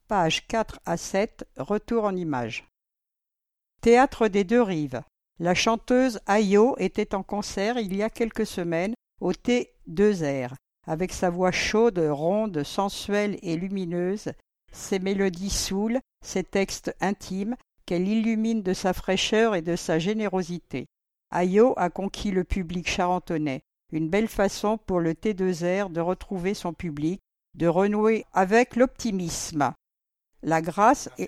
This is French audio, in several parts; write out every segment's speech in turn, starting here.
pages 4 à 7, retour en images. Théâtre des Deux Rives. La chanteuse Ayo était en concert il y a quelques semaines au T2R. Avec sa voix chaude, ronde, sensuelle et lumineuse, ses mélodies saoulent, ses textes intimes, qu'elle illumine de sa fraîcheur et de sa générosité. Ayo a conquis le public charentonais, une belle façon pour le T2R de retrouver son public, de renouer avec l'optimisme. La grâce et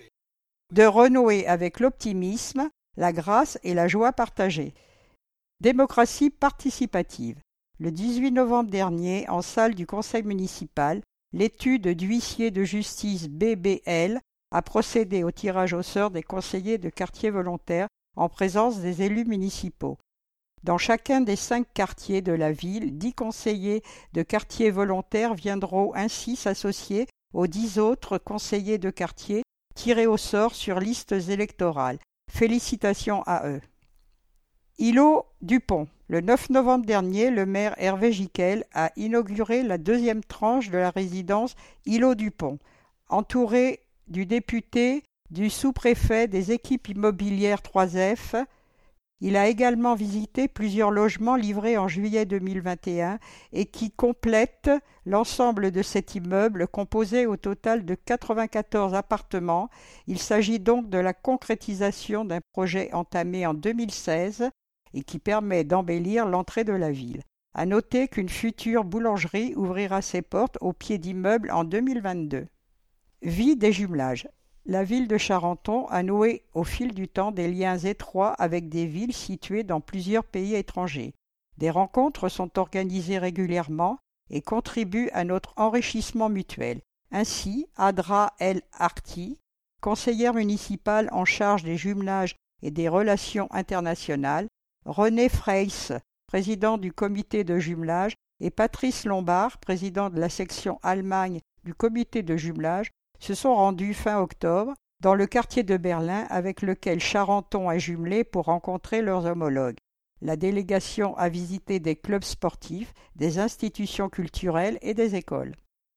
la joie partagée. Démocratie participative. Le 18 novembre dernier, en salle du conseil municipal, l'étude d'huissier de justice BBL a procédé au tirage au sort des conseillers de quartier volontaires en présence des élus municipaux. Dans chacun des 5 quartiers de la ville, 10 conseillers de quartier volontaires viendront ainsi s'associer aux 10 autres conseillers de quartier tirés au sort sur listes électorales. Félicitations à eux. Îlot du Pont. Le 9 novembre dernier, le maire Hervé Gicquel a inauguré la 2e tranche de la résidence Îlot du Pont. Entouré du député, du sous-préfet, des équipes immobilières 3F, il a également visité plusieurs logements livrés en juillet 2021 et qui complètent l'ensemble de cet immeuble composé au total de 94 appartements. Il s'agit donc de la concrétisation d'un projet entamé en 2016 et qui permet d'embellir l'entrée de la ville. À noter qu'une future boulangerie ouvrira ses portes au pied d'immeubles en 2022. Vie des jumelages. La ville de Charenton a noué au fil du temps des liens étroits avec des villes situées dans plusieurs pays étrangers. Des rencontres sont organisées régulièrement et contribuent à notre enrichissement mutuel. Ainsi, Adra El Arti, conseillère municipale en charge des jumelages et des relations internationales, René Freyss, président du comité de jumelage, et Patrice Lombard, président de la section Allemagne du comité de jumelage, se sont rendus fin octobre dans le quartier de Berlin avec lequel Charenton a jumelé pour rencontrer leurs homologues. La délégation a visité des clubs sportifs, des institutions culturelles et des écoles.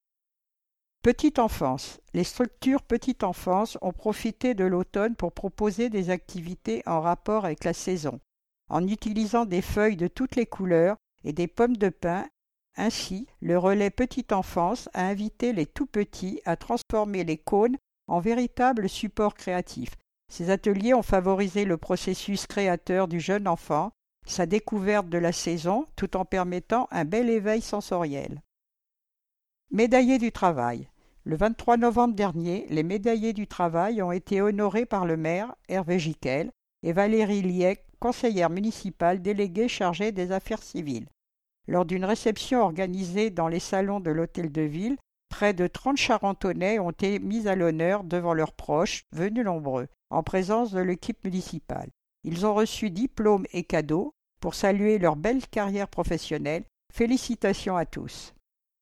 Petite enfance. Les structures petite enfance ont profité de l'automne pour proposer des activités en rapport avec la saison, en utilisant des feuilles de toutes les couleurs et des pommes de pin. Ainsi, le relais Petite Enfance a invité les tout-petits à transformer les cônes en véritables supports créatifs. Ces ateliers ont favorisé le processus créateur du jeune enfant, sa découverte de la saison, tout en permettant un bel éveil sensoriel. Médaillés du travail. Le 23 novembre dernier, les médaillés du travail ont été honorés par le maire, Hervé Gicquel, et Valérie Liec, conseillère municipale déléguée chargée des affaires civiles. Lors d'une réception organisée dans les salons de l'hôtel de ville, près de 30 Charentonais ont été mis à l'honneur devant leurs proches, venus nombreux, en présence de l'équipe municipale. Ils ont reçu diplômes et cadeaux pour saluer leur belle carrière professionnelle. Félicitations à tous.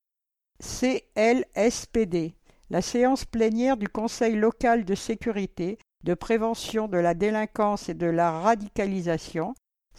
CLSPD. La séance plénière du Conseil local de sécurité, de prévention de la délinquance et de la radicalisation,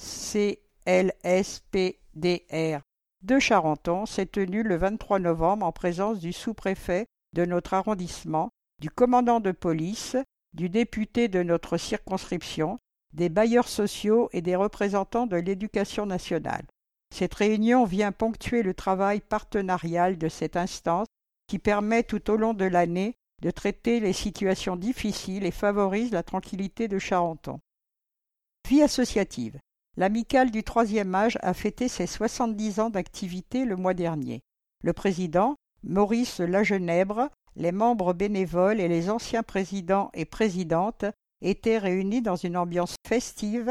CLSPDR, de Charenton s'est tenue le 23 novembre en présence du sous-préfet de notre arrondissement, du commandant de police, du député de notre circonscription, des bailleurs sociaux et des représentants de l'éducation nationale. Cette réunion vient ponctuer le travail partenarial de cette instance qui permet tout au long de l'année de traiter les situations difficiles et favorise la tranquillité de Charenton. Vie associative. L'Amicale du Troisième Âge a fêté ses 70 ans d'activité le mois dernier. Le président, Maurice Lagenèbre, les membres bénévoles et les anciens présidents et présidentes étaient réunis dans une ambiance festive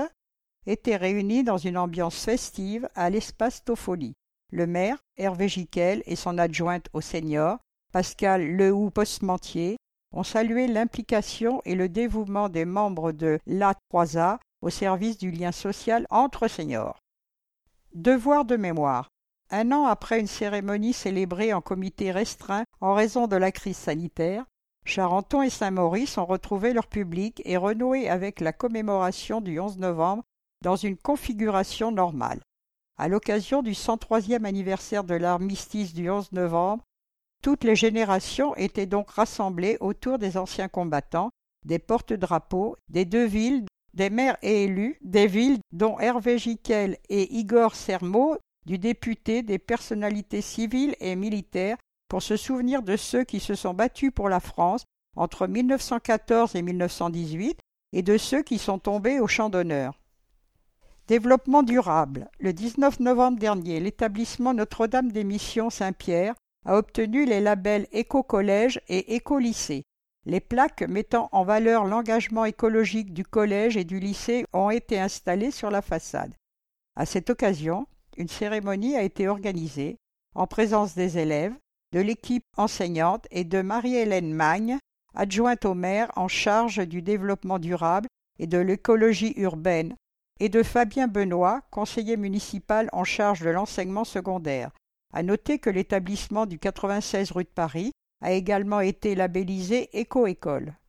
à l'espace Toffoli. Le maire, Hervé Gicquel, et son adjointe au senior, Pascal Lehoux-Postmentier, ont salué l'implication et le dévouement des membres de l'A3A au service du lien social entre seniors. Devoir de mémoire. 1 an après une cérémonie célébrée en comité restreint en raison de la crise sanitaire, Charenton et Saint-Maurice ont retrouvé leur public et renoué avec la commémoration du 11 novembre dans une configuration normale. À l'occasion du 103e anniversaire de l'armistice du 11 novembre, Toutes les générations étaient donc rassemblées autour des anciens combattants, des porte-drapeaux, des deux villes, des maires et élus, des villes dont Hervé Gicquel et Igor Sermo, du député, des personnalités civiles et militaires, pour se souvenir de ceux qui se sont battus pour la France entre 1914 et 1918 et de ceux qui sont tombés au champ d'honneur. Développement durable. Le 19 novembre dernier, l'établissement Notre-Dame des Missions Saint-Pierre a obtenu les labels Éco-Collège et Éco-Lycée. Les plaques mettant en valeur l'engagement écologique du collège et du lycée ont été installées sur la façade. À cette occasion, une cérémonie a été organisée en présence des élèves, de l'équipe enseignante et de Marie-Hélène Magne, adjointe au maire en charge du développement durable et de l'écologie urbaine, et de Fabien Benoît, conseiller municipal en charge de l'enseignement secondaire. À noter que l'établissement du 96 rue de Paris a également été labellisé Éco-École.